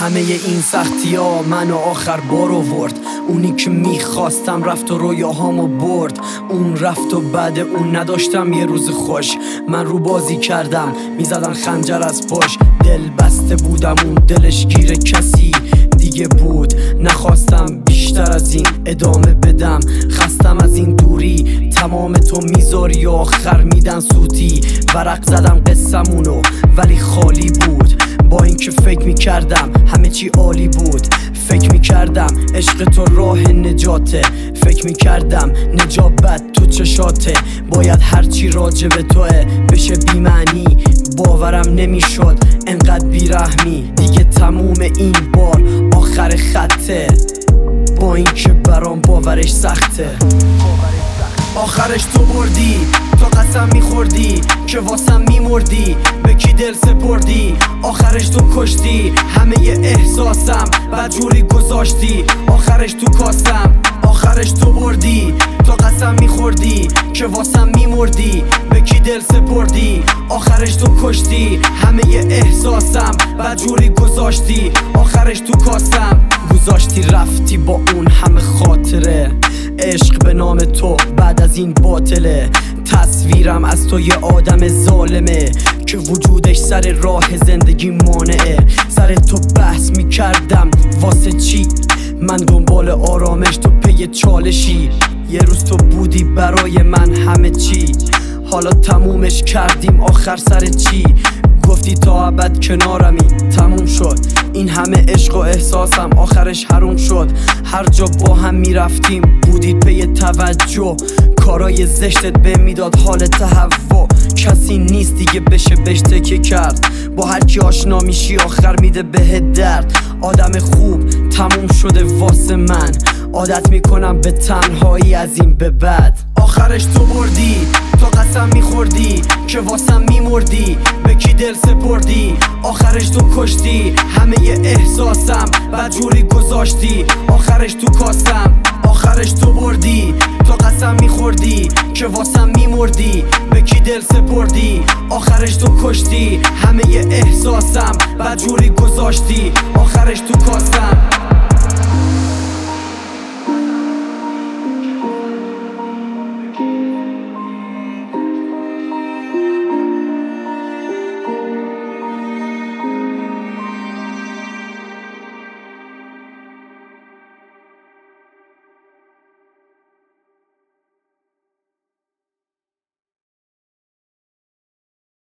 همه این سختی ها منو آخر بار آورد. اونی که میخواستم رفت و رویاهامو برد. اون رفت و بعد اون نداشتم یه روز خوش. من رو بازی کردم میزدن خنجر از پاش. دل بسته بودم اون دلش گیر کسی دیگه بود. نخواستم بیشتر از این ادامه بدم. خستم از این دوری تمام تو میذاری آخر میدن سوتی. ورق زدم قصمونو ولی خالی بود. با اینکه فکر میکردم همه چی عالی بود. فکر میکردم عشق تو راه نجاته. فکر میکردم نجابت تو چشاته. باید هرچی راجب توه بشه بی معنی. باورم نمیشد انقدر بیرحمی. دیگه تموم این بار آخر خطه. با اینکه برام باورش سخته. آخرش تو بردی تا قسم میخوردی که واسم میمردی. به کی دل سپردی آخرش تو کشتی. همه احساسم بدجوری گذاشتی. آخرش تو کاسم آخرش تو بردی تا قسم میخوردی که واسم میمردی. به کی دل سپردی آخرش تو کشتی. همه احساسم بدجوری گذاشتی. آخرش تو کاسم گذاشتی. رفتی با اون همه خاطره. عشق به نام تو بعد از این باطله. تصویرم از تو یه آدم ظالمه که وجودش سر راه زندگی مانعه. سر تو بحث میکردم واسه چی؟ من دنبال آرامش تو پی چالشی. یه روز تو بودی برای من همه چی. حالا تمومش کردیم آخر سر چی؟ گفتی تا ابد کنارمی تموم شد. این همه عشق و احساسم آخرش حروم شد. هر جا با هم میرفتیم بودید پی توجه. کارای زشتت به میداد حال تهوع. کسی نیست دیگه بشه بهش تکیه کرد. با هر کی آشنا میشی آخر میده به درد. آدم خوب تموم شده واسه من. عادت میکنم به تنهایی از این به بعد. آخرش تو بردی تا قسم میخوردی که واسم میمردی. به کی دل سپردی آخرش تو کشتی. همه احساسم بدجوری گذاشتی. آخرش تو کاسم آخرش تو بردی تا قسم میخوردی که واسم میمردی. به کی دل سپردی آخرش تو کشتی. همه احساسم بدجوری گذاشتی. آخرش تو کاسم